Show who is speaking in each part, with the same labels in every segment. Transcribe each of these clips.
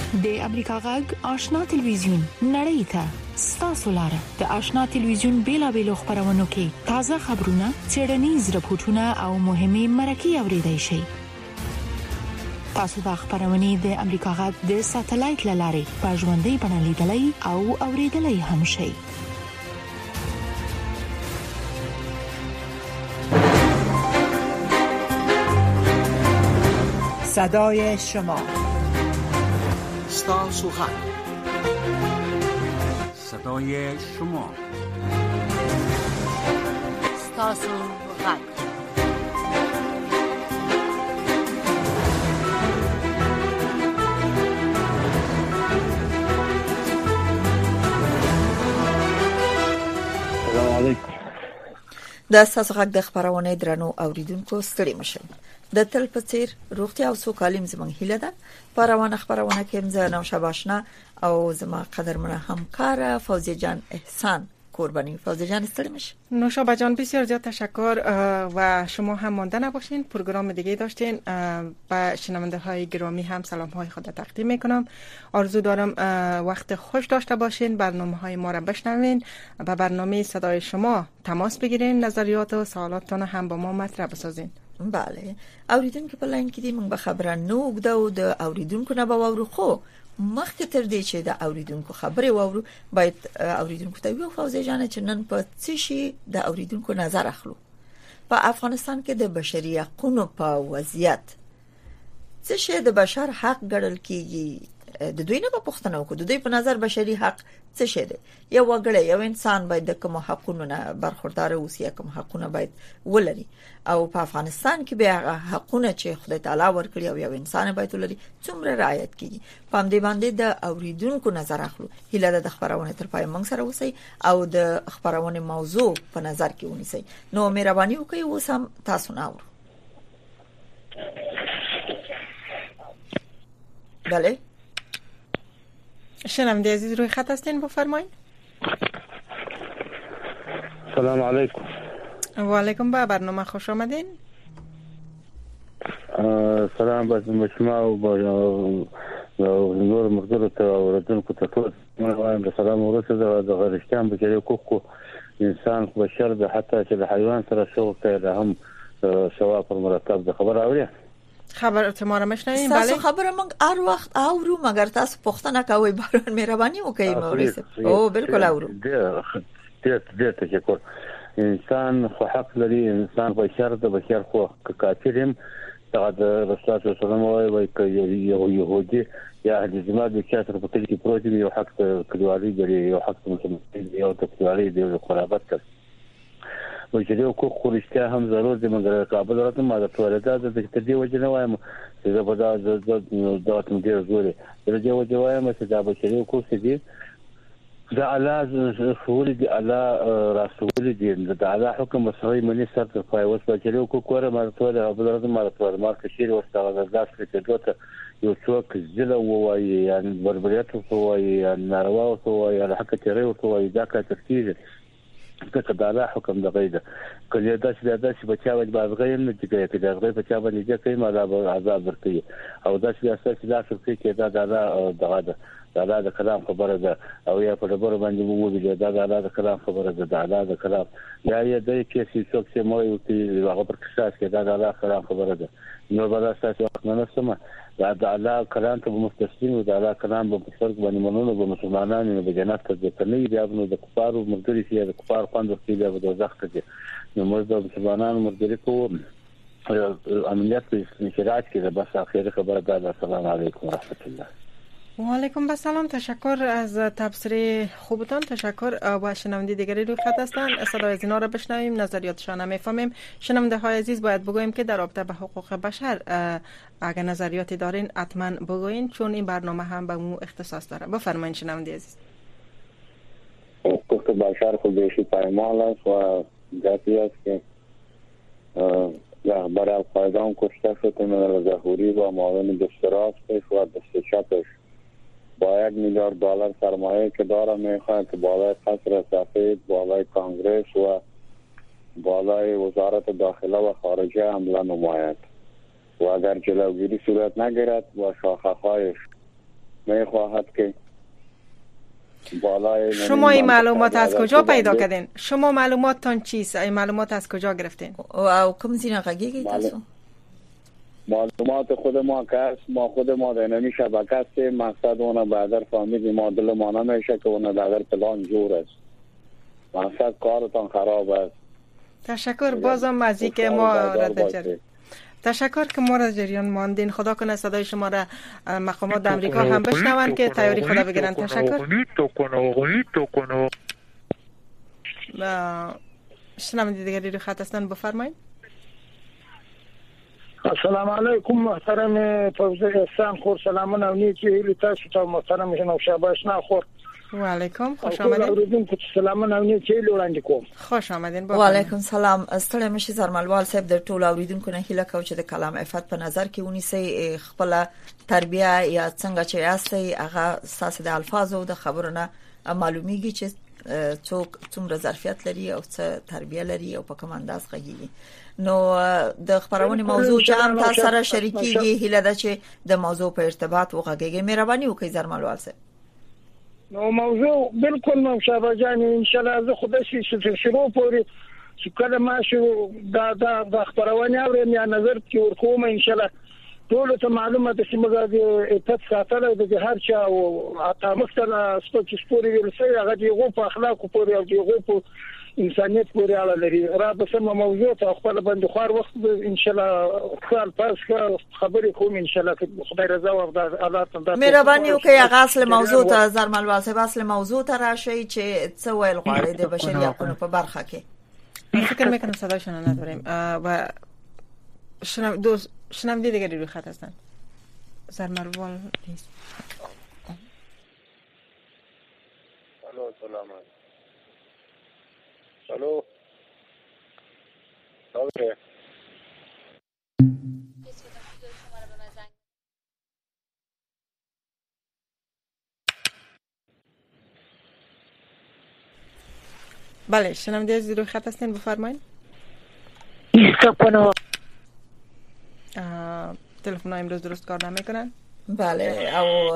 Speaker 1: د امریکا غږ آشنا ټلویزیون نړۍ ته ستاسو لاره د آشنا ټلویزیون بیلابېلو خبرونو کې تازه خبرونه، څېړنیز راپورټونه او مهمه مرکې اوريدای شئ. تاسو د خبرونې د امریکا غږ د ساتلایت لارې په ژوندۍ بڼه لیدلای او اوریدلای هم شئ.
Speaker 2: صدای شما،
Speaker 3: ستاسو غږ، صدای شما،
Speaker 4: ستاسو غږ.
Speaker 5: السلام علیکم.
Speaker 6: د ستاسو غږ د خبرونه درنو اوریدونکو ستړي مشه. د تل په څیر روغتیا او سوکالي زموږ هیله ده. پروانه خبرونه کې زه نو شباشنا او زما قدرمنه همکار فوزیه جان احسان قربانی. فوزیه جان ستړي مشه.
Speaker 2: نوشابه جان بسیار زیاد تشکر و شما هم مانده نباشین. پروگرام دیگه داشتین. با شنونده های گرامی هم سلام های خود تقدیم میکنم. آرزو دارم وقت خوش داشته باشین، برنامه های ما را بشنوین، با برنامه صدای شما تماس بگیرین، نظریات و سوالاتتون هم با ما مطرح بسازین.
Speaker 6: بله، اوریدونکو په لاین کې دي، موږ به خبره نو وګدو او د اوریدونکو نه به وورو. خو مخکې تر دې چې د اوریدونکو خبره وورو، باید اوریدونکو ته یو فوزي جان چې نن په څه شي د اوریدونکو نظر اخلو. په افغانستان کې د بشري حقوقو په وضعیت څه شي د بشر حق ګڼل کیږي؟ د دوی نه په پښتنه وکړو، د دوی په نظر بشري حق څه شي دی؟ یو وګړی، یو انسان باید د کوم حقوقو نه برخوردار اوسي، کوم حقوقونه باید ولري. او په افغانستان کې به هغه حقوقونه چې خدای تعالی ورکړي او یو انسان باید ولري څومره رعایت کیږي؟ په همدې باندې د اوریدونکو نظر اخلو. هیله د خبرونه تر پای موږ سره اوسئ او د خبرونه موضوع په نظر کې ونیسئ. نو مهرباني وکړئ اوس هم تاسو نه اورو. بله،
Speaker 2: شنونده عزیز روی خط هستین، بفرمایید.
Speaker 5: سلام علیکم.
Speaker 2: و علیکم، به برنامه خوش آمدین.
Speaker 5: سلام به شما و با نور مقدور ته اوریدونکو ته ټول وایم د سلام ورسره د غریشتان بشري حقوق انسان بشر د حتی چې د حیوان سره شغل کوي هم سوا پر مرتب د خبر اوري.
Speaker 2: خبر ما را مشنوین؟
Speaker 6: بله، تاسو خبره موږ هر وخت اورو، مگر تاسو پوښتنه کوئ. باران مهرباني وکړئ مورث. او بالکل اورو.
Speaker 5: ډېر تشکر. انسان خو حق لري، انسان بشر د بشر خو کافرم دا د رسول الله صلی الله علیه و آله یو يهودي یا د جماعت د کاتر په کې پروت دی، یو حق کلیوالي دی، یو حق مسلمان دی، یو کلیوالي دی، یو قرابت کوي. بشري حقوق خورشته هم ضرور دي، مګر قابل راته ما د تولیدات د دې وجه نه وایم چې دا به دا تم ډیر زوري د دې وجه وایم چې دا بشري حقوق دي د الله رسول دي، الله رسول دي، د الله حکم صحیح منی سره تر پای اوس بشري حقوق ور ما ټول قابل راته ما ټول ما کشیر واستغله داس کې دوته یو څوک زله وایي يعني بربريات وایي يعني ناروا وایي على حق تیرې وایي دا کا تفسیر څنګه د الله حکم د غیده کله دا چې بچا وځ بازغې نه چې کې دا غي بچا باندې چې کوي مالا عذاب ورکړي او دا چې اساس لا څه کې دا دغه دا د کلام خبره ده او یا په ډبر باندې وګورئ دا د کلام خبره ده، دا د کلام یا د کې څه څوک چې مو یو چې هغه پر اساس کې دا د کلام خبره ده. نو بل اساس وخت نه سمه دا د الله کلام ته مستسلم او د الله کلام په فرق باندې منونو به مسلمانانو به جنت ته ځي بیا نو د کفارو مرګري چې د کفار خوند ورکړي بیا به دوزخ ته ځي. نو موږ د مسلمانانو مرګري کوو عملیات په شریعت کې ده. بس اخیری خبره ده. السلام علیکم ورحمت الله.
Speaker 2: و علیکم السلام. تشکر از تبصره خوبتان. تشکر. و شنونده دیگری روی خط هستند. صدای از اینا را بشنویم، نظریاتشان هم میفهمیم. شنونده های عزیز باید بگوییم که در رابطه به حقوق بشر اگر نظریاتی دارین حتما بگوین، چون این برنامه هم به مو اختصاص داره. بفرمایید شنونده عزیز.
Speaker 5: حقوق بشر خود بیشی پایمال است و جاتی است که رهبر القاعده هم کشته شد. من ظهوری و معاون دست راستش و دست چپش با $1 میلیارد سرمایه که داره میخواد که بالای قصر سفید، بالای کانگرس و بالای وزارت داخله و خارجه حمله نماید و اگر جلوگیری صورت نگیرد و شاخه‌هایش میخواهد که بالای
Speaker 2: شما این معلومات از کجا پیدا کردین؟ شما معلوماتتان چیست؟ این معلومات از کجا گرفتین؟
Speaker 6: او کوم زینا غږیږي تاسو؟
Speaker 5: معلومات خود ما که است، ما خود ما در نمی شبکه هستیم. مقصد اونه بردر فهمیدیم ما دل ما نمیشه که اونه در پلان جور است. مقصد کارتان خراب است.
Speaker 2: تشکر بازم از اینکه ما را تشکر که ما را جریان ماندین. خدا کنه صدای شما را مقامات امریکا هم بشنون که تیاری خدا بگیرن. تشکر. شنونده دیگری رو خط هستن، بفرمایید.
Speaker 7: السلام علیکم محترم فوزی احسان خور، سلامونه او نیکی هیلی تاسو ته محترم نوشابه آشنا خور.
Speaker 2: و علیکم، خوش آمدین.
Speaker 7: سلامونه او نیکی هیلی وړاندې کوم.
Speaker 2: خوش آمدین.
Speaker 6: و علیکم سلام. ستړی مشي زرملوال صاحب د ټول اوریدونکو نه هیله کوم چې د کلام عفت په نظر کې ونیسي خپل تربیه یا څنګه چې یاستي هغه ساس د الفاظو د خبرونه معلومیږي چې څوک څومره ظرفیت لري او څه تربیه لري او په کوم انداز غږیږي. نو د خبرونه موضوع چې هم تاسو سره شریکيږي هیله ده چې د موضوع په ارتباط وغږیږي. مهرباني وکړئ زرملوال صاحب.
Speaker 7: نو موضوع بالکل مشابه جان ان شاء الله زه خود شي شروع پورې چې کله ما شو دا خبرونه اورم یا نظر کې ورکوم ان شاء الله ټول ته معلومه ده چې موږ د اتفاق ساتل د هر چا او اته مثلا سپوري ورسې هغه دیغه په اخلاق پورې او دیغه په انسانیت پورې اړه لري. را به سم موضوع ته خپل بند خوار وخت ان شاء الله خپل پاس خبرې کوم ان شاء الله که خدای رضا او الله تعالی.
Speaker 6: مهرباني وکړئ هغه اصل موضوع ته زرملوال صاحب اصل موضوع ته راشي چې څه ویل غواړي د بشري حقوقو په برخه کې.
Speaker 2: فکر میکنم صداشون نداریم و شنونده دیگری روی خط هستن. زرملوال نیست.
Speaker 5: سلام. الو اوكي
Speaker 2: بله شنونده از روی خط هستین بفرمایید. تلفن امروز درست کار نمیکنن.
Speaker 6: بله او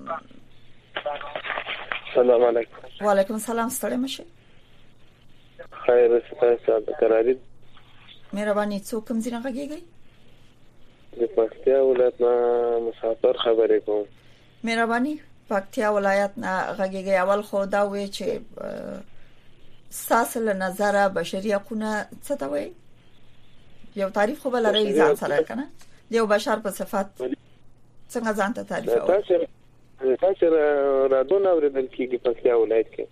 Speaker 5: سلام علیکم.
Speaker 6: و علیکم السلام. ستړی مشه.
Speaker 5: خیر ستاسو قرارید.
Speaker 6: مهرباني څوک کوم ځای غږیږي؟
Speaker 5: د پکتیا ولایت نه مسافر خبرې کوم.
Speaker 6: مهرباني پکتیا ولایت نه غږیږي. اول خو دا وی چې ساسل نظر بشري حقوقونه څه ته وایي؟ یو تعریف خو بل لري ځان سره کنه. یو بشر په صفات څنګه ځان ته تعریف وایي؟
Speaker 5: تاسو رادون اوریدل کیږي پکتیا ولایت کې.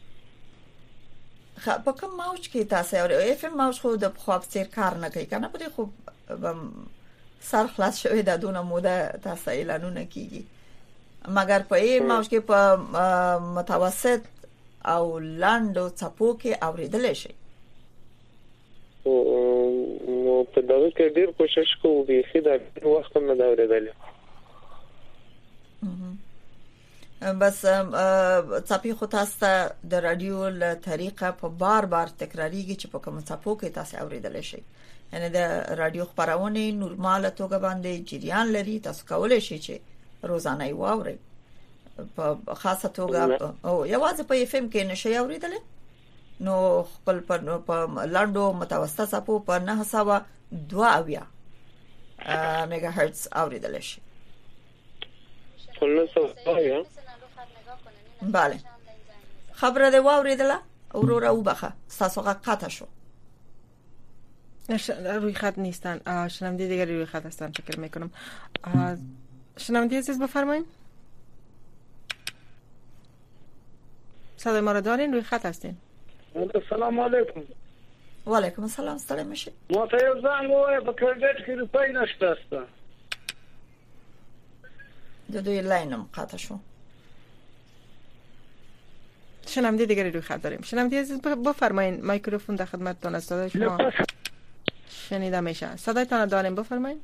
Speaker 6: په کوم موج کې تاسو او اف ام موج خو د خو افسر کار نه کوي کنه. په خو سر خلاص شوی د دونه موده تاسو اعلانونه کیږي مګر په ای موج کې په متوسط او لاندو څپو کې اوریدل شي.
Speaker 5: نو په دغه کې ډیر کوشش کوو به خدای وخت نه دا اوریدل.
Speaker 6: بس څپې خو تاسو د رادیو له طریقه په بار تکراریږي چې په کوم څپو کې تاسو اوریدل شي. یعنی د رادیو خبرونه نورماله توګه باندې جریان لري. تاسو کولای شئ چې روزانه یې واورئ په خاصه توګه او یوازې په اف ام کې نشي اوریدل. نو خپل په لاندو متوسطه څپو په 902 میگا هرتز اوریدل شي. بله خبره دی واوریدله اورورا وبخه تاسو قطع شو.
Speaker 2: روی خط نیستن. شنونده دیگری روی خط هستن فکر میکنم. شنونده عزیز بفرمایید. صدای ما رو دارین؟ روی خط هستین.
Speaker 7: السلام علیکم.
Speaker 6: و علیکم السلام. ستړی مشه.
Speaker 7: ما ته یو ځان وای په کریډټ کې روپۍ نشته است.
Speaker 6: د دوی لاینم قطع شو.
Speaker 2: شنونده دیگری روی خط داریم. شنونده عزیز بفرمایید. میکروفون در خدمتتون است. صدای شما شنیده میشه. صدایتان داریم بفرمایید.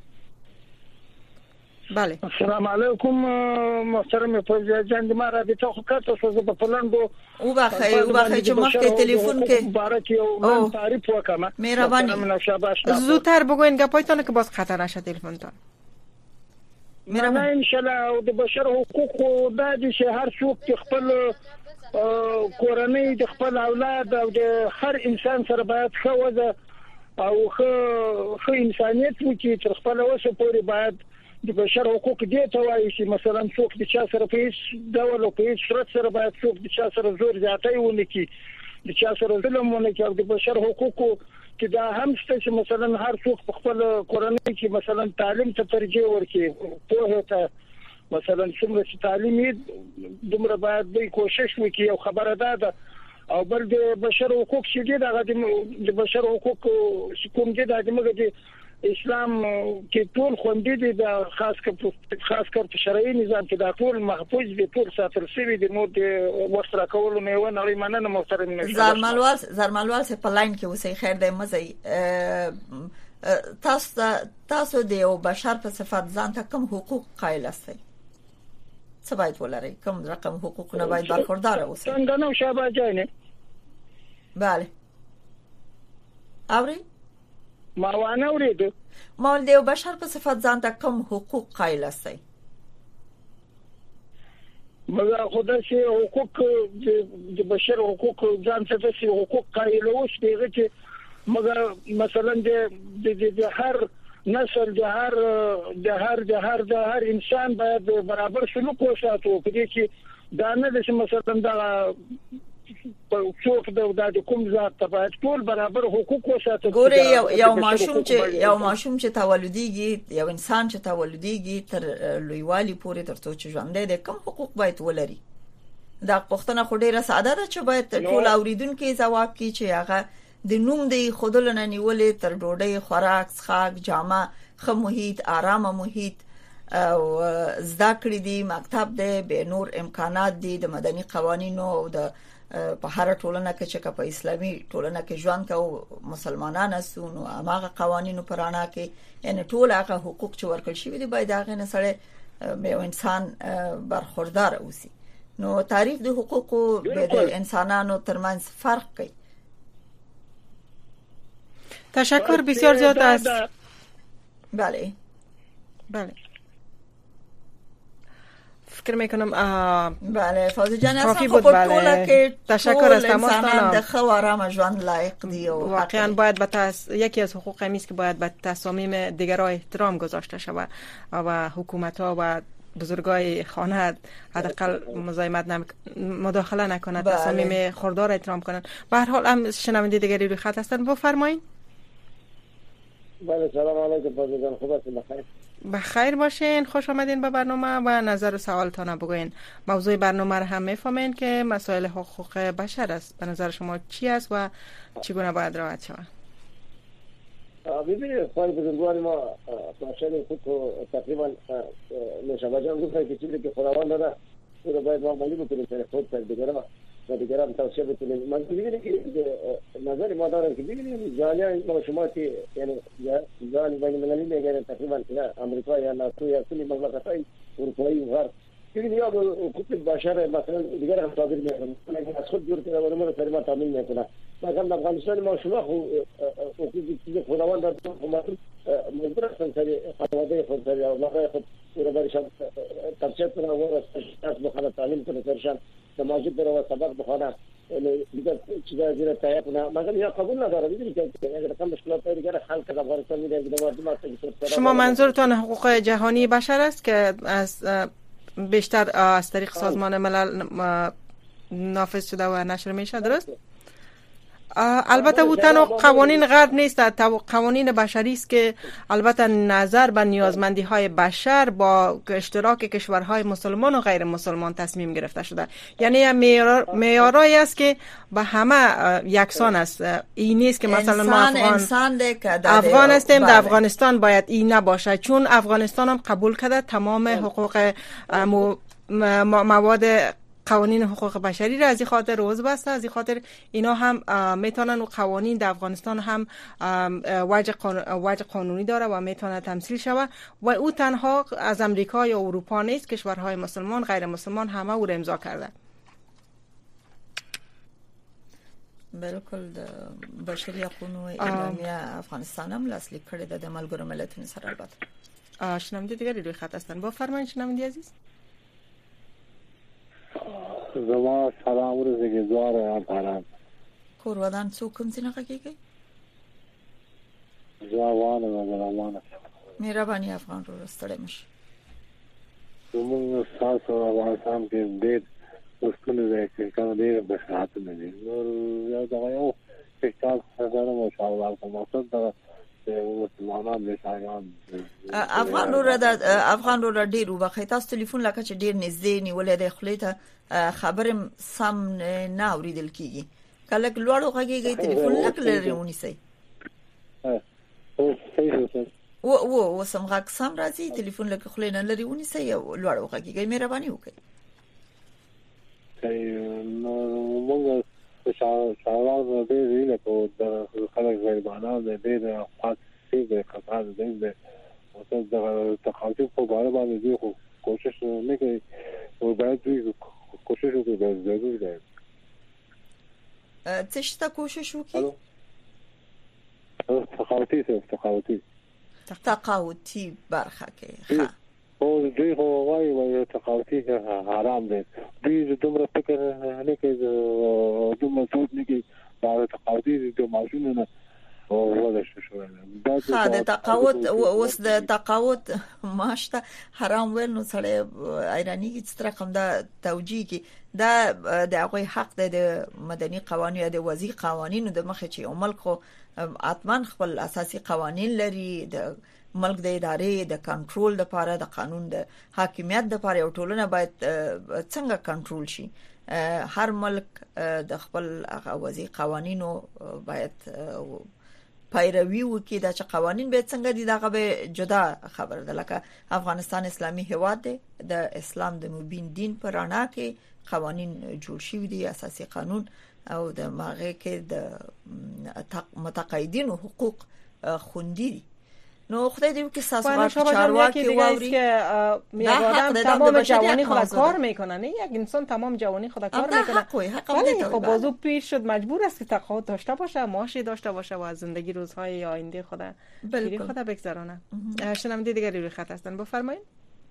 Speaker 2: بله.
Speaker 7: السلام علیکم محترم فوزی جان ما را به تو خاطر سوزه په پلانګو
Speaker 6: او باخی چې مخکې تلیفون کې
Speaker 7: مبارک یو تعریف وکم.
Speaker 6: مهرباني
Speaker 2: زودتر بگوین گپایتون که باز خطر نشه تلفنتان.
Speaker 7: نه ان شاء الله او د بشر حقوق د دې هر څوک خپل کورنۍ د خپل اولاد او د هر انسان سره باید خوځه او خو انسانيت وکړي تر خپل وسه پورې باید د بشر حقوق دې ته وایي چې مثلا څوک د چا سره په هیڅ ډول او په هیڅ شرط سره باید څوک د چا سره زور زیاتی ونه کړي د چا سره ظلم ونه کړي او د بشر حقوقو چې دا هم څه چې مثلا هر څوک په خپل کورنۍ کې مثلا تعلیم ته ترجیح ورکړي په ته مثلا څومره چې تعلیم یې دومره باید دوی کوشش وکړي او خبره ده او بل د بشر حقوق چې د بشر حقوق کوم دي د موږ اسلام کې ټول خوندې دي د خاص کر شرعي نظام کې د ټول محفوظ دي ټول ساتل شوی دي نو د ورسره کولو نه و نه مننه محترم
Speaker 6: زرمالوال سه په لاین کې اوسې خیر د مزي تاسو د یو بشر په صفت ځان ته کوم حقوق قایل استئ څه باید ولري کوم رقم حقوق نه باید برخوردار اوسئ
Speaker 7: څنګه نو شابه جانه
Speaker 6: بله اوري
Speaker 7: ما وانه اورید
Speaker 6: مال دیو بشر په صفت ځان ته کوم حقوق قایل استئ
Speaker 7: مګر خدای شي حقوق د بشر حقوق ځان ته شي حقوق قایل اوس دیغه چې مګر مثلا د هر نسل د هر انسان باید برابر سلوک وساتو په دې کې دا نه د مثلا دا څوک د کوم ذات ته باید ټول برابر حقوق وساتو
Speaker 6: ګوره یو ماشوم چې تولديږي یو انسان چې تولديږي تر لویوالي پورې ترڅو چې ژوند دی کوم حقوق باید ولري دا پښتنه خو ډیره ساده ده چې باید ټول اوریدونکو ځواب کړي چې هغه د نوم دی خودلنه نیولې تر ډوډۍ خوراک څښاک جامه خو محیط آرامه محیط او زده کړې دي مکتب دی به نور امکانات دي د مدني قوانینو او د په هر ټولنه کې چې په اسلامي ټولنه کې ژوند کوي مسلمانان اسونو هغه قوانینو پرانا کې یعنی ټول هغه حقوق چې ورکړل شوی دي باید هغه نه سره به انسان برخوردار اوسي نو تعریف د حقوقو د انسانانو ترمنځ فرق کوي
Speaker 2: تشکر بسیار زیاد از
Speaker 6: بله
Speaker 2: فکر میکنم
Speaker 6: بله فوزی جان
Speaker 2: کافی بود. بله
Speaker 6: تشکر از تماستان د خو آرام ژوند لایق دی و
Speaker 2: واقعا باید یکی از حقوق همیست که باید به تصامیم دیگران احترام گذاشته شود و حکومت ها و بزرگای خانه حداقل مداخله نکنند تصامیم خردار احترام کنند. به هر حال هم شنونده دیگری روی خط هستن بفرمایید.
Speaker 8: بله سلام علیکم فوزی جان خوب هستید بخیر
Speaker 2: بخیر باشین خوش آمدین به برنامه و نظر و سوالتان بگوین. موضوع برنامه رو هم میفهمین که مسائل حقوق بشر است. به نظر شما چی است و چگونه باید رعایت شود؟
Speaker 8: ببینید خواهی بزرگوار ما مسائل حقوق تقریبا نشابه جان گفتن که چیزی که خداوند داده او رو باید معاملی بکنیم سر خود سر دیگران و دیگران توصیه بکنیم. من ببینید که نظر ما دارم که ببینید جالیا ما شما که یعنی جال بین المللی میگن تقریبا امریکا یا ناتو یا کلی مملکت‌های اروپایی و غرب ببینید یا حقوق بشر مثلا دیگر هم تعبیر میکنن اگه از خود جور کنه و ما سر ما تعامل میکنه مثلا افغانستان ما شما حقوق چیز خداوند داده حکومت مجبور هستن سر خانواده خود سر اولادای خود رو برشان تفسیر کنه و از بخانه تعلیم کنه سرشان مسجد بره و سبق بخونه دیگه چیزا زیر تایید کنه مثلا یا قبول نداره ببینید که اگر کم مشکلات دیگه حل کنه افغانستان میده دیگه مردم
Speaker 2: شما منظورتون حقوق جهانی بشر است که از بیشتر از طریق سازمان ملل نافذ شده و نشر میشه درست؟ البته او تنها قوانین غرب نیست، قوانین بشری است که البته نظر به نیازمندی های بشر با اشتراک کشورهای مسلمان و غیر مسلمان تصمیم گرفته شده. یعنی معیارایی است که به همه یکسان است. این نیست که مثلا ما افغان هستیم در افغانستان باید این نباشه، چون افغانستان هم قبول کرده تمام حقوق مواد قوانین حقوق بشری را از این خاطر روز بسته. از این خاطر اینا هم میتونن و قوانین در افغانستان هم وجه قانونی داره و میتونه تمثیل شود و او تنها از امریکا یا اروپا نیست، کشورهای مسلمان غیر مسلمان همه او را امضا کرده.
Speaker 6: بالکل د بشري حقوقو اعلامیه افغانستان هم لاسلیک کړی د ملګرو ملتونو سره البته
Speaker 2: شنونده دیگری روی خط هستن. با فرمایید شنونده عزیز.
Speaker 5: زما سلام ورزګي دواره افغانان
Speaker 6: کورودان څوک کوم څنګه کېږي
Speaker 5: ځوانه
Speaker 6: مهرباني افغان رو ستړي مش
Speaker 5: زموږ ساسو افغانستان کې ډېر وسونه دي چې کوم ډېر بشاعت نه دي نور یو دا یو چې تاسو مو شاوال کوم مقصد دا مسلمانان دي شایان
Speaker 6: افغان رو ډېر وبخې تاسو ټلیفون لکه چې ډېر نږدې نیولې د خلیته خبرم سم نه اوریدل کیږي کله لوړو غږیږي ټلیفون لکه لري ونیسي او سم غږ سم راځي ټلیفون لکه خلینه لري ونیسي لوړو غږیږي مهرباني وکړئ
Speaker 5: نو موږ شاوال دې نه کو د خلک غیبانه دې خاص څه خطر دې او د تخاطب په اړه باندې دې کوشش نه کوي او باید دې کوشش وکړي د ضروري ده
Speaker 6: څه شته کوشش وکړي تقاوتی برخه کې
Speaker 5: او دې هوای تقاوتی حرام دي دې دومره فکر نه کوي دومره څوک نه کوي دا تقاوتی د ماشینونو او ولا شو
Speaker 6: دا تقاوت اوس د تقاوت ماشته حرام ول نو سره ایرانی هیڅ رقم دا توجیه کی دا د هغه حق د مدني قوانینو د وضعي قوانینو د مخه چې عمل خو اتمن خپل اساسي قوانین لري د ملک د ادارې د کنټرول د لپاره د قانون د حاکمیت د لپاره یو ټولنه باید څنګه کنټرول شي هر ملک د خپل وضعي قوانینو باید پیروي وکړي دا چې قوانين به څنګه دي دغه به جدا خبر ده لکه افغانستان اسلامي هیواد دی د اسلام د مبین دین پر اړه کې قوانين جوړ شوي دي اساسي قانون او د ماغه کې د متقاعدين حقوق خوندي دي نو خدای دې وکړي ساسو چارواکي واوري
Speaker 2: که میگن تمام جوانی خود کار میکنن یک انسان تمام جوانی خود کار میکنه ولی خب بازو پیش شد مجبور است که تقاعد داشته باشه معاشی داشته باشه و زندگی روزهای آینده خود بگذرونه شنونده دیگری روی خط هستن بفرمایید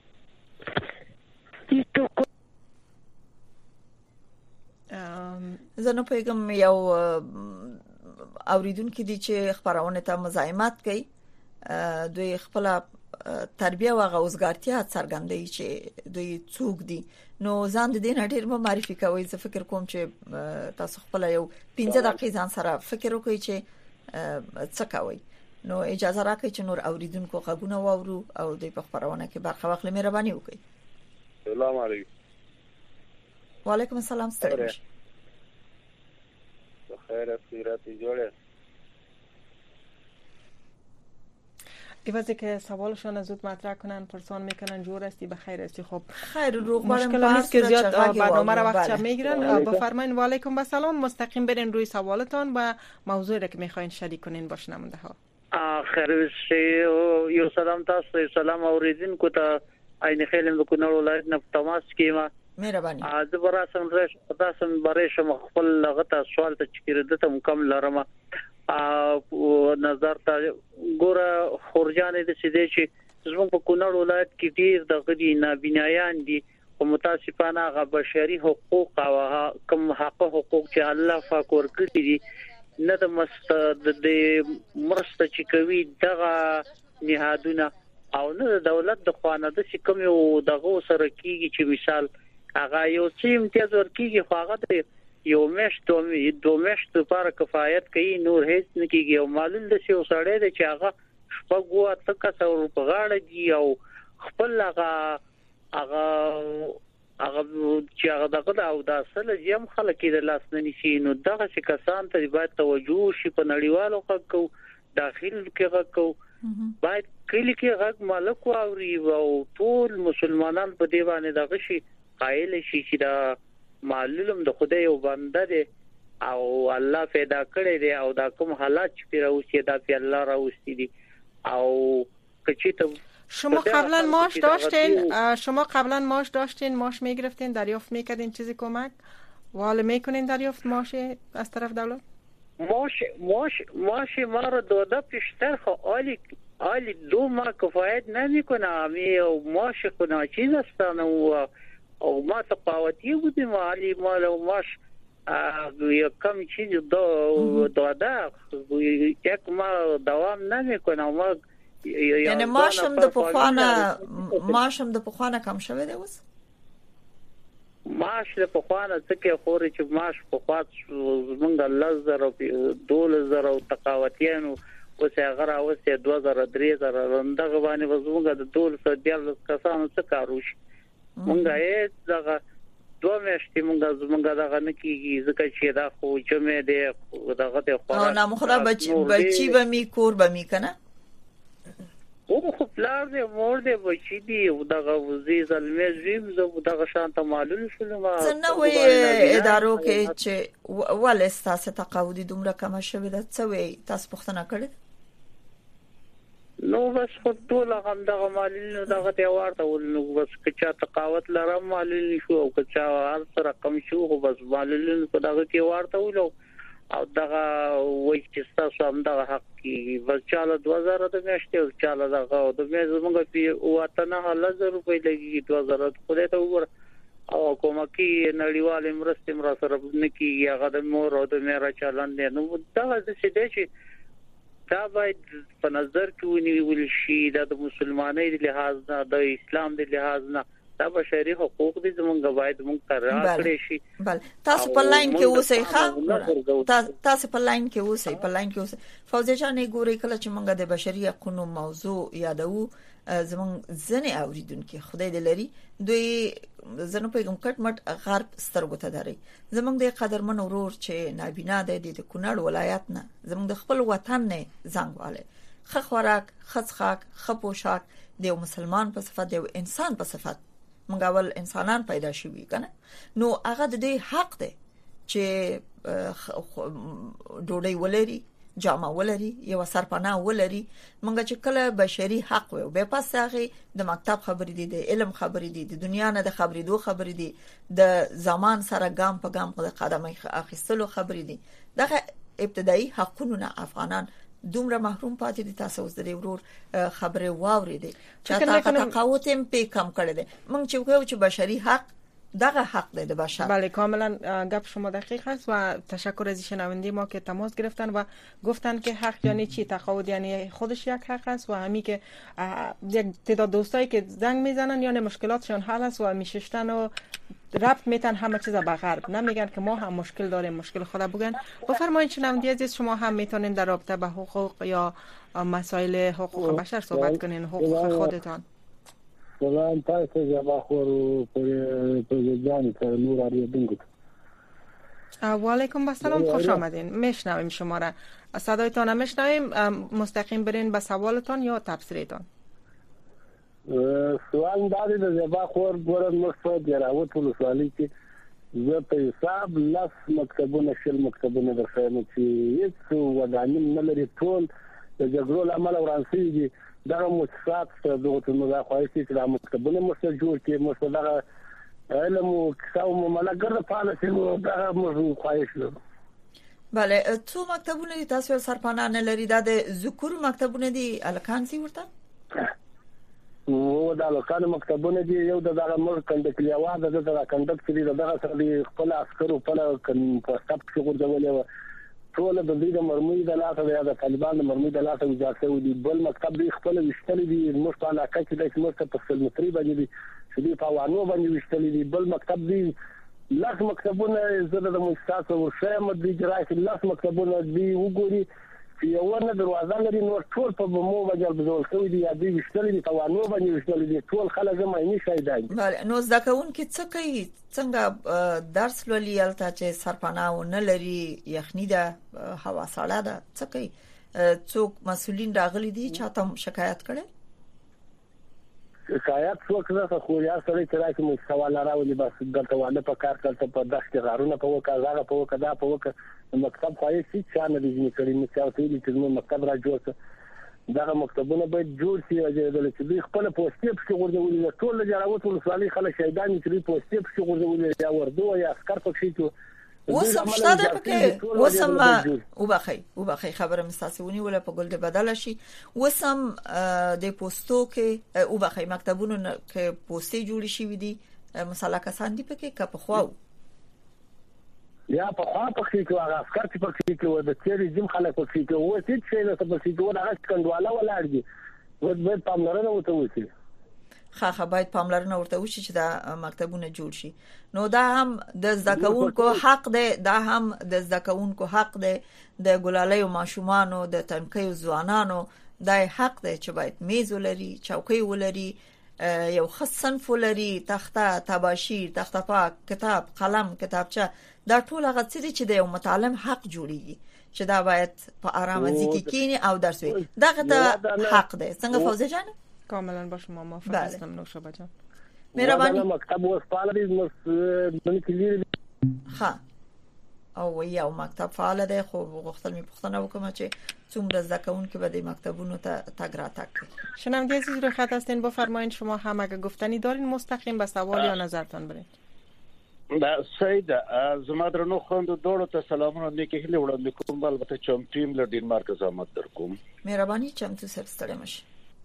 Speaker 6: زنه پیغام یو اوریدونکو دي چې خبرونه ته مزاحمت کوي دوی خپل تربیه او غوزګارتیا څرګندوي چې دوی څوک دي نو ځان د دې نړۍ په معرفي کوي زه فکر کوم چې تاسو خپل یو 15 دقیقې ځان سره فکر وکړئ چې څه کوي نو اجازه راکړئ چې نور اوریدونکو غوونه واورو او دوی په خبرونه کې برخه واخلي مهرباني وکړئ
Speaker 5: سلام علیکم
Speaker 6: وعلیکم السلام ستړي
Speaker 5: خیر خیراتی جوړه
Speaker 2: ایوازی که سوالشان زود مطرح کنن پرسان میکنن جور استی بخیر استی خب
Speaker 6: خیر رو
Speaker 2: مشکل نیست که زیاد برنامه را وقت چپ میگیرن بفرمایید و علیکم و سلام مستقیم برین روی سوالتان و موضوعی را که میخواین شریک کنین با شنونده ها
Speaker 9: خیر یو سلام تاسو سلام اوریدونکو ته عین خیلم کو نړ ولایت نه تماس کیما
Speaker 6: مهرباني
Speaker 9: از براسم تاسو برې شم خپل لغته سوال ته چیرې دته مکمل لرم او نظر ته ګوره خورجانې د سیدې چې زموږ په کونړ ولایت کې ډیر د غدي نابینایان دي او متاسفانه هغه بشري حقوق او کوم حقوق چې الله پاک ورکړي دي نه د مرسته چې کوي دغه نهادونه او نه د دولت د خوانه د کوم یو دغه سره کیږي چې مثال هغه یو څه امتیاز ورکیږي خو هغه یو مشت دوه مشت لپاره کفایت کوي نور هیڅ نه کیږي او معلوم د څه وسړی دی چې هغه شپږو اتکه څو په غاړه دی او خپل هغه چې هغه دغه او د اصل یم خلک د لاس نه نشي نو دغه څه کسان ته باید توجه شي په نړیوالو حقوقو داخل کې حقوقو باید کلی کې حق مالک او ټول مسلمانان په دی باندې دغه شي قائل شي چې دا معلوم د خدای او بنده دی او الله پیدا کړی دی او دا کوم حالات چې پیروسی دا په الله راوستي دي او کچیته
Speaker 2: شما قبلا ماش داشتین ماش میگرفتین دریافت میکردین چیزی کمک وال میکنین دریافت ماش از طرف دولت
Speaker 9: ماش ما رو داده پیشتر خو عالی علی دوما کفایت نمیکنه و ماش کنه چیز استانه او ما تفاوتی بودیم علی مال و ماش کم چیز داده یک ما دوام نمیکنه ما
Speaker 6: یعنی ماشم د پخوانه کم شوه دی اوس
Speaker 9: ماش له پخوانه څخه خوري چې ماش په خاص زمونږ لزر او 2000 او تقاوتیانو اوس هغه راوسته 2000 3000 دغه باندې وزمږه د 200 کسانو څخه کاروش مونږه یې دغه دوه میاشتې مونږه دغه نکیږي ځکه چې دا خو جمع دی دغه ته خو
Speaker 6: او نام خدا بچی به می کور به می کنه
Speaker 9: او خو پلار دی مور دی بچی دی دغه وزي زلمه زیم زه دغه شانته معلوم شول ما
Speaker 6: څنګه وې ادارو کې چې ول تاسو تقاودي دومره کم شوه د څه وې تاسو پوښتنه کړې
Speaker 9: نو بس خو ټول هم دغه معلوم دغه ته ورته ول نو بس کچا تقاوت لرم معلوم شو او کچا هر سره کم شو خو بس معلوم په دغه کې ورته ول او دغه وای چې تاسو هم دغه حق کی بس چاله 2000 د میاشتې او چاله دغه د میز موږ په واته نه 1000 روپۍ لګي 2000 خو ته وګور او کومه کی نړیوال مرسته سره نکی هغه د مور او د میرا چالان دي نو دا څه دي چې دا باید په نظر کې ونیول شي د مسلمانۍ د لحاظ نه د اسلام د لحاظ نه دا بشري حقوق دي زمونږ باید مونږ تر راکړي شي
Speaker 6: بل تاسو په لاین کې اوسئ تاسو په لاین کې اوسئ فوزیه جان ګوري کله چې مونږ د بشري حقوقو موضوع یادو زمونږ ځنې اوریدونکو خدای دې لري دوی زنه په کوم کټ مټ غرب سترګو ته دري زمونږ د قدرمن ورور چې نابینا د کونړ ولایت نه زمونږ د خپل وطن نه زنګواله خ خوراک خڅخاک خ پوشاک د مسلمان په صفت د انسان په صفت موږ اول انسانان پیدا شوي کنه نو هغه د دې حق دی چې ډوډۍ ولري جامه ولري یو سرپناه ولري موږ چې کله بشري حق وي به پس هغه د مکتب خبرې دي د علم خبرې دي د دنیا نه د خبرې دوه خبرې دي د زمان سره ګام په ګام د قدمه اخیستلو خبرې دي دغه ابتدایي حقونه افغانان دومره محروم پاتې دي تاسو اوس د ورور خبره واورېدې چې تاسو تقاوت هم په کم کړی دي موږ چې وایو چې بشري حق دغه حق دی د بشر
Speaker 2: بله کاملا گپ شما دقیق است و تشکر از شنونده ما که تماس گرفتن و گفتن که حق یعنی چی تقاعد یعنی خودش یک حق است و همین که یک تعداد دوستایی که زنگ میزنن یعنی مشکلاتشون حل است و میششتن و ربط میتن همه چیز به غرب نمیگن که ما هم مشکل داریم مشکل خدا بگن بفرمایید شنونده عزیز شما هم میتونین در رابطه به حقوق یا مسائل حقوق بشر صحبت کنین حقوق خودتان
Speaker 5: سلام تاسو زما خور پر جان تر نور اریدونکو
Speaker 2: و علیکم السلام خوش آمدین میشنویم شما را صدایتان میشنویم مستقیم برین به سوالتان یا تبصرهتان
Speaker 5: سوال دادی د زما خور ګورم مخه دی راوت ولسوالۍ کې زه په حساب لاس مکتبونه شل مکتبونه درخوایم چې هیڅ ودانیم نه لري ټول د جګړو لامل ورانسي دي دغه مؤسسات دغه ټول خواهشي چې د مکتبونه مشته جوړ کړي مشته دغه علم او کساو ملګر پالسي نو دغه مو خواهش لرو
Speaker 6: بله څو مکتبونه دي تاسو سرپناه نه لري د ذکر مکتبونه دي الکان سي ورته
Speaker 5: او د الکان مکتبونه دي یو دغه مر کنډک لیوا دغه کنډک چې دغه سره خپل عسکرو په پاستاب کې ورځولې ټول د دې د مرمۍ د لاسه د طالبان د مرمۍ د لاسه اجازه ودی بل مکتب دی خپل وشتل دي مشت علاقه کې د مشت په فلمتري باندې دي چې دی په وانو باندې وشتل دي بل مکتب دی لاس مکتبونه زړه د مؤسسات او شامل دي جراحي لاس مکتبونه دی وګوري چې یو نه دروازه لري نو ټول په مو باندې بزول شوی دی دی وشتل دي په وانو باندې وشتل دي ټول خلک زمای شایدای
Speaker 6: بله نو ځکهون کې څه کوي څنګه درس لولي الته چې سرپناه نه لري یخنی ده هوا سړه ده څه کوي څوک مسولین راغلي دي چې تاسو شکایت کړي
Speaker 5: شکایت څوک نه خو یا سره چې راځي مو سوال راولي بس دلته واده په کار کړته په دښت غارونه په وکړه زغه په وکړه دا په وکړه مکتب خو هیڅ څه نه دي کړی نو چې چې نو مکتب را جوړ کړ دا مکتبونه باید جوړ شي او چې دوی خپل پوسټ په ورځولې ټول جراوت ولسوالۍ خلک شهیدان چې پوسټ په ورځولې یا وردو یا عسكر پکې ته
Speaker 6: وسم شته پکې وسم او بخي خبره مستاسونی ولا په ګل د بدل شي وسم د پوسټو کې او بخي مکتبونو کې پوسټي جوړ شي ودي مثلا کسان دي پکې کا په خواو
Speaker 5: یا په خوا په کې هغه افکار چې په کې و د تیریزم خلک په کې و چې څه نه په کې و هغه کندواله ولاړ دي ود پاملرنه وته وسی
Speaker 6: خا باید پاملرنه ورته وشي چې دا مکتبونه جوړ شي نو دا هم د زکونکو حق دی دا هم د زکونکو حق دی د ګلالۍ او ماشومانو د تنکیو ځوانانو دا حق دی چې باید میز ولري چوکۍ ولري یو خصن فولري تخته تباشیر تخته پاک کتاب قلم کتابچه دا ټول هغه څه چې د یو متعلم حق جوړیږي چې دا باید په آرامه ځکه کینی او درس وي دغه د حق دی څنګه فوزه جان
Speaker 2: کاملا با شما موافق هستم نوشابه جان
Speaker 6: مهربانی
Speaker 5: مکتب وسپاله دې مس کلی
Speaker 6: ها او یو مکتب فعال دی خو غوښتل می پښتنه وکم چې څومره زکون که به د مکتبونو ته تگ را تگ
Speaker 2: شنونده عزیز روی خط هستین بفرمایید شما هم اگه گفتنی دارین مستقیم به سوال یا نظرتان برید
Speaker 10: سید زما درنو خوندو دوړو ته سلامونه نیکه هله وړاندې کوم البته چم ټیم له ډنمارک زحمت در کوم
Speaker 6: مهرباني چمتو سر ستړي مشه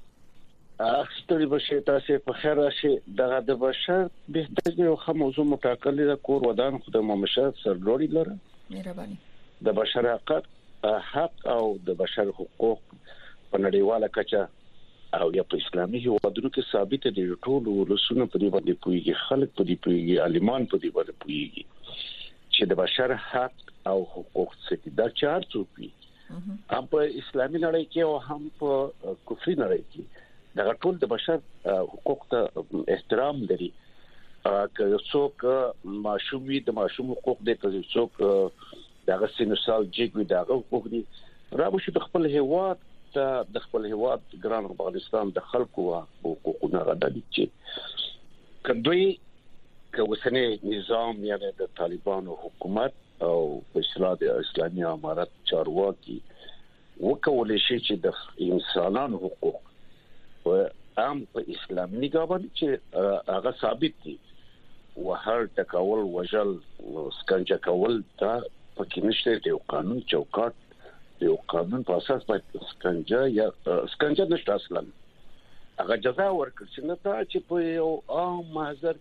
Speaker 10: ستړي بشه تاسو په خیر راشي دغه د بشر بهتري یو خه موضوع متعلق د کور ودان خدای ممشه سرلوري لره
Speaker 6: مهرباني
Speaker 10: د بشر حق او د بشر حقوق په نړیواله کچه او یا په اسلامي هیوادونو کې ثابت دي ټول ولسونه په دې باندې پويږي خلک په دې پويږي عالمان په دې باندې پويږي چې د بشر حق او حقوق څخه دا چار څوپی هم په اسلامي نړۍ کې او هم په کفري نړۍ کې دا ټول د بشر حقوق ته احترام لري که څوک معصومي د معصوم حقوق د څوک دغه سینوسال جګوي دغه حقوق دي راوښي د خپل هیواد د خپل هیواد ګران افغانستان د خلکو حقوقونه غدل چې کدوې کوسنه نظام یعنی د طالبانو حکومت او اصلاح د اسلامي امارت چارواکي وکولای شي چې د انسانانو حقوق او عام په اسلامي نگاه باندې چې هغه ثابت دي وهر تکول وجل سکنجه کول دا پکې نشته د قانون چوکاټ یو قانون په اساس باندې سکنجه نشته اصلا هغه جزا ورکړي چې نه تا چې په یو عام محضر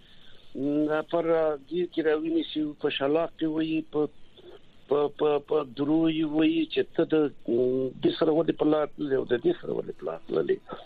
Speaker 10: کې پر دې کې راویني چې په شلاق وي په دروي وي چې ته د سره ودی په لار له دې سره ودی په لار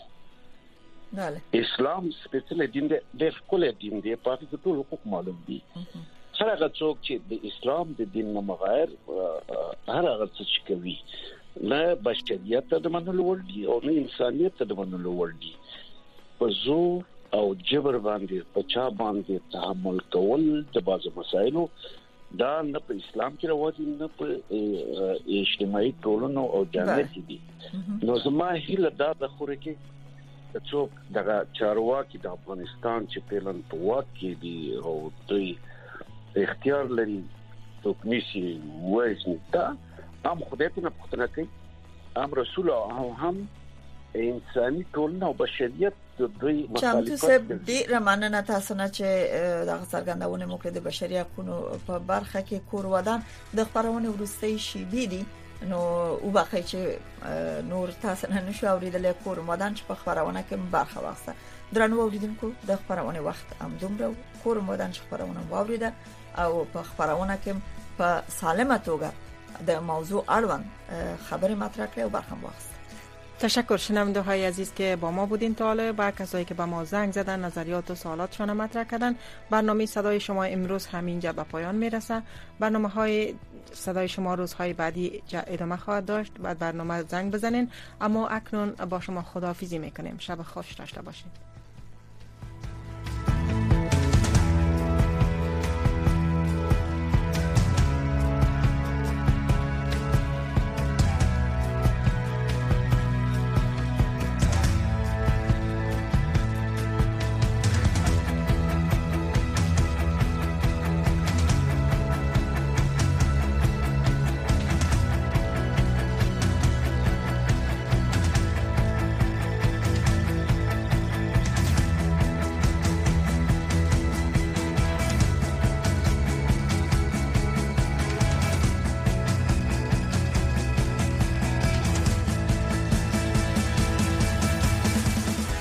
Speaker 10: لاله اسلام سپیشل دین د خپل دین دی په کې ټول حقوق معلوم دي هر څوک چې د اسلام د دین نه مغایر هر هغه څه کوي نه بشریت ته د منلو ور دي او نه انسانيت ته د منلو ور دي په زور او جبر باندې په چا باندې تحمل کول د بعضو مسایلو دا نه په اسلام کې راوځي نه په اجتماعي ټولنو او جامعه کې دي نو زما هیله دا د خوري کې څوک دغه چارواکي د افغانستان چې پهلن په واک کې دي او دوی اختیار لري توکمیسي وایي دا هم خدای ته نه پوښتنه کوي هم رسول او هم انساني ټولنه او بشریت دوی
Speaker 6: مخالفت دي رمانه تاسو نه چې د څرګندونه مو کړې د بشري حقوقو په برخه کې کور ودان د خبرونه ورستي شي دي نو وبخې چې نور تاسو نه نشو اوریدل کور ودان چې په خبرونه کې برخه واخسته درنو اوریدونکو د خبرونه وخت هم دومره کور ودان چې خبرونه واوریده او په خبرونه کې په سالمه توګه د موضوع اړوند خبره مطرح کړې او برخه واخیسته.
Speaker 2: تشکر شنونده های عزیز که با ما بودین تا حالا و کسایی که به ما زنگ زدن نظریات و سوالاتشان مطرح کردن. برنامه صدای شما امروز همینجا به پایان میرسه. برنامه های صدای شما روزهای بعدی ادامه خواهد داشت. بعد برنامه زنگ بزنین. اما اکنون با شما خداحافظی میکنیم. شب خوش داشته باشید.